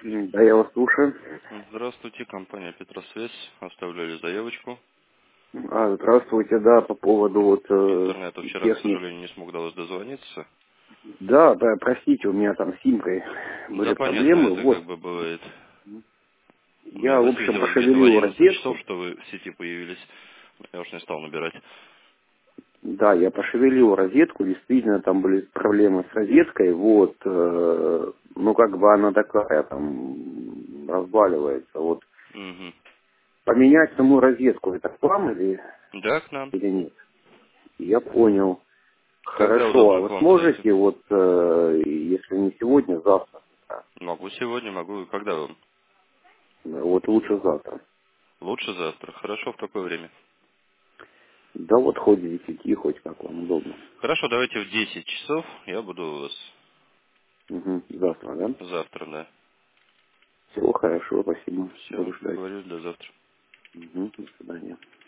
Да, я вас слушаю. Здравствуйте, компания Петросвязь. Оставляли заявочку. Здравствуйте, да, по поводу вот Интернета вчера, к техник. сожалению, не смог до вас дозвониться. Да, да, простите, у меня там с симкой Да, были понятно, проблемы. это как Вот, бы бывает. Я я, в вас общем, видел где-то в пошевелил 11 часов, розетку. что вы в сети появились. Я уж не стал набирать. Да, я пошевелил розетку, действительно, там были проблемы с розеткой, вот, ну, как бы она такая, там, разваливается, вот. Угу. Поменять саму розетку, это к вам Да, к нам. или нет? Я понял. Когда Хорошо, а удобно к вы вам зайти? сможете, вот, если не сегодня, завтра? Могу сегодня, могу. Когда вам? Вот лучше завтра. Лучше завтра. Хорошо, в какое время? Да вот хоть с 10, хоть как вам удобно. Хорошо, давайте в 10 часов. Я буду у вас Угу. Завтра, да? завтра, да. Всего хорошо, спасибо. Буду Все, ждать. договорюсь, до завтра. Угу. До свидания.